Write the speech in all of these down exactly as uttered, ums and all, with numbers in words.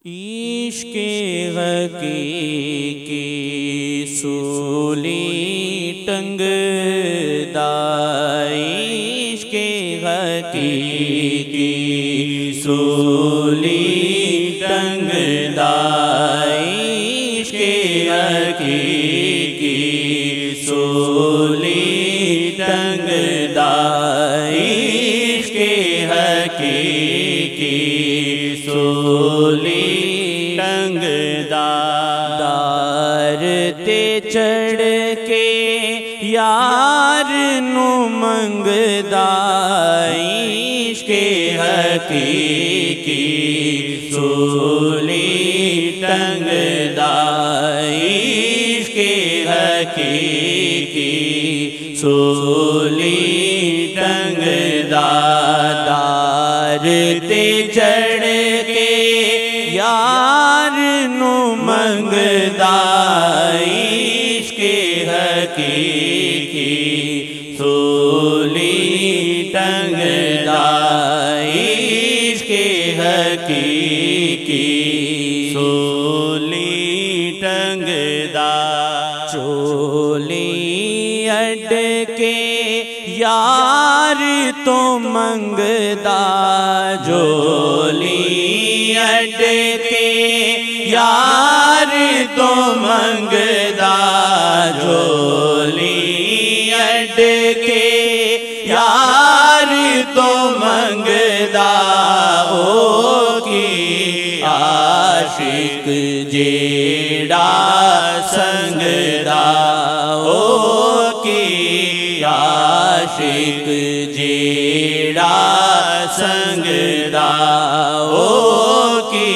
عشق حقیقی سولی ٹنگ دا، عشق حقیقی سولی ٹنگ دا، عشق حقیقی سولی ٹنگ دا، عشق حقیقی سولی ٹنگ دا، دار تے چڑھ کے یار نو منگدا، عشق حقیقی سولی ٹنگ دا، عشق حقیقی سولی ٹنگ دا، دار تے چڑھ کے یار نو منگدا، عشق حقیقی سولی ٹنگ دا، عشق حقیقی سولی ٹنگ دا، چولی اڈ کے یار تو منگدا، جولی اڈ کے یار تو منگدا، جولی اڈ کے یار تو منگدا، او کی عاشق جیڑا سنگدا، او کی عاشق جیڑا سنگدا، او کی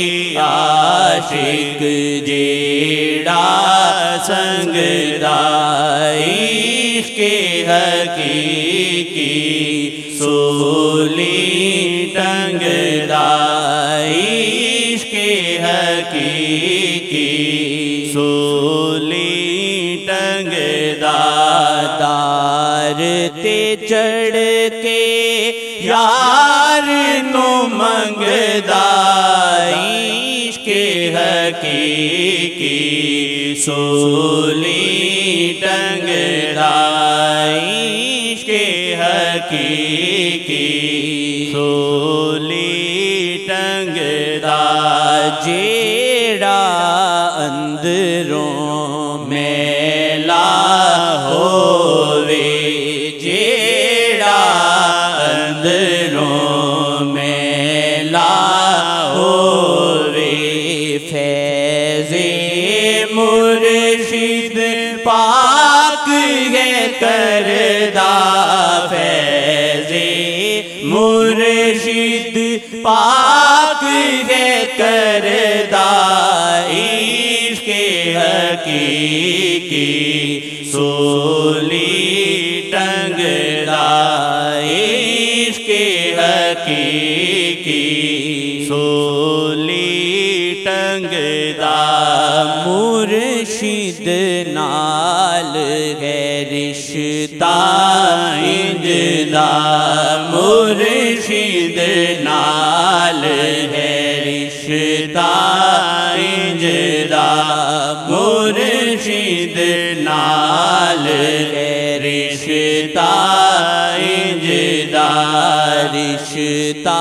عاشق جیڑا سنگدا، عشق حقیقی سولی ٹنگ دا، عشق حقیقی سولی ٹنگ دا، دار تے چڑھ کے یار نو منگدا، عشق حقیقی سولی ٹنگ دا، عشق حقیقی سولی ٹنگ دا، جیڑا اندروں میلا ہووے، جیڑا اندروں میلا ہووے، فیض مرشد پاک ہے کردا، فیض مرشد پاک ہے کردا، عشق حقیقی سولی ٹنگ دا، عشق حقیقی سولی ٹنگ دا، مرشد نال ہے رشتہ انج دا، مرشد نال ہے رشتہ انج دا، مرشد نال ہے رشتہ انج دا، رشتہ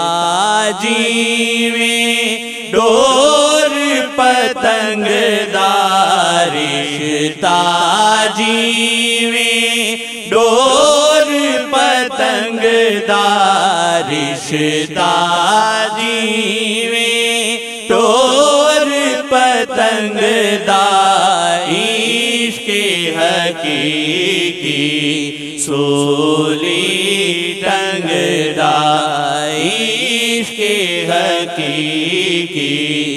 جیویں ڈور پتنگ دا، رشتہ جیویں ڈور پتنگ دا، رشتہ جیویں ڈور پتنگ دا، عشق حقیقی سولی ٹنگ دا، عشق حقیقی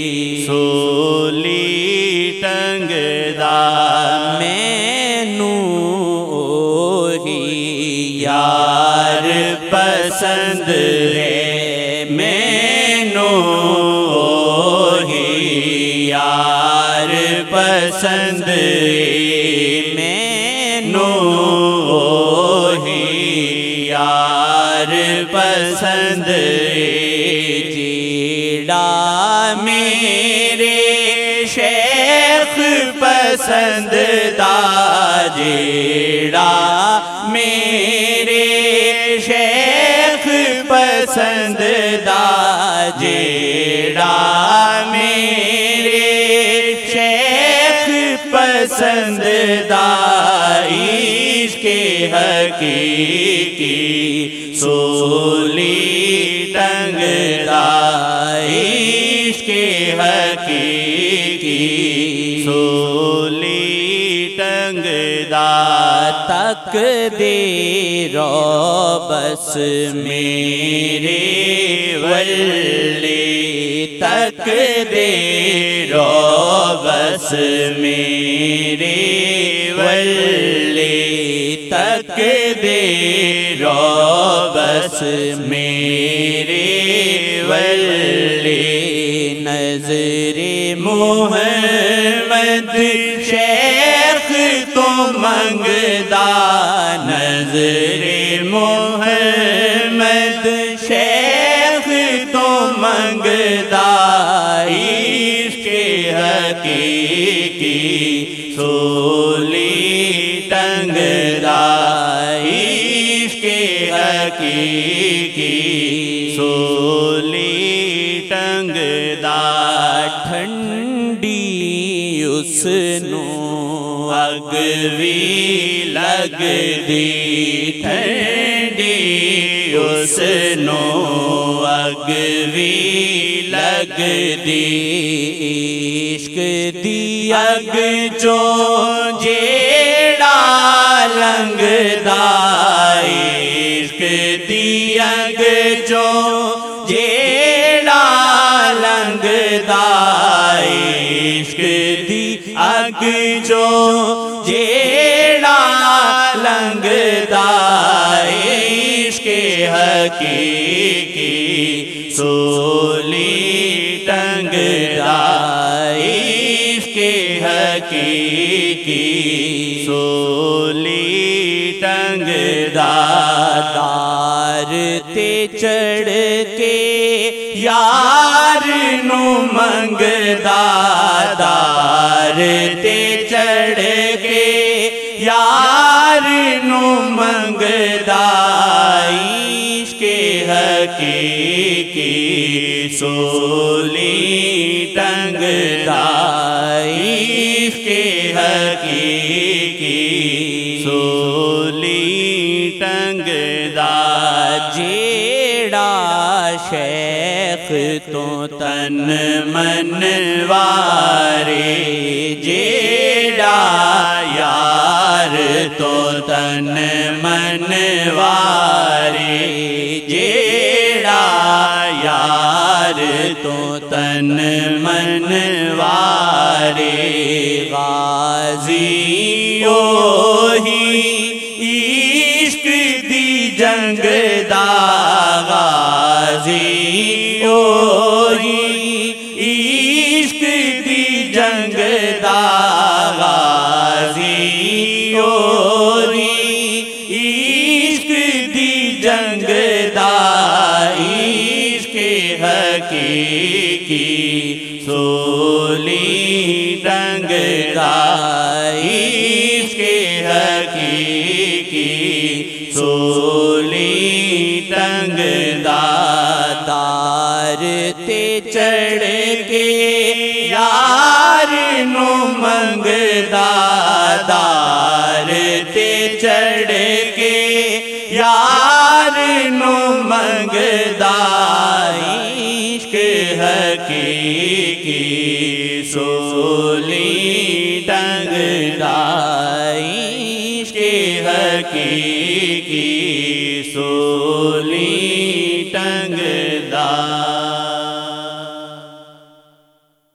سولی ٹنگ دا، مینوں اوہی یار پسند ہے، مینوں اوہی یار پسند ہے، مینوں اوہی یار پسند ہے، جی جیڑا میرے شیخ پسندیدہ، جیڑا میرے شیخ پسندیدہ، جیڑا میرے شیخ پسندیدہ، عشق حقیقی سولی ٹنگدا، عشق حقیقی سولی ٹنگدا، تک دے رو بس میرے ولی، تک دے رو بس میرے ولی، تک دے رو بس میرے ولی، نظر محمد شیخ تو منگدا، نظر محمد شیخ تو منگدا، عشق حقیقی سولی ٹنگدا، عشق حقیقی سولی ٹنگدا، ٹھنڈی اس نو اگ وی لگ دی، ٹھنڈی اس نو اگ وی لگ دی، عشق دی اگ چو جیڑا لنگدا، عشق دی اگ چو جیڑا لنگدا، عشق دی اگ چو جیڑا لنگدا، عشق حقیقی سولی ٹنگدا، عشق حقیقی سولی ٹنگدا، دار تے چڑھ کے یار نو منگدا، دار تے چڑھ کے یار نو منگدا، عشق حقیقی سولی ٹنگدا، عشق حقیقی سولی ٹنگدا، جیڑا شیخ تو تن من وارے، جیڑا یار تو تن من وارے، جیڑا یار تو تن من وارے، غازی اوہی عشق دی جنگ دا، غازی اوہی عشق دی جنگ دا، غازی اوہی عشق دی جنگ دا، عشق حقیقی سولی ٹنگدا، عشق حقیقی سولی ٹنگدا، دار تے چڑھ کے یار نو منگدا، دار تے چڑھ کے یار نو منگدا، عشق حقیقی سولی ٹنگدا، عشق حقیقی سولی ٹنگدا۔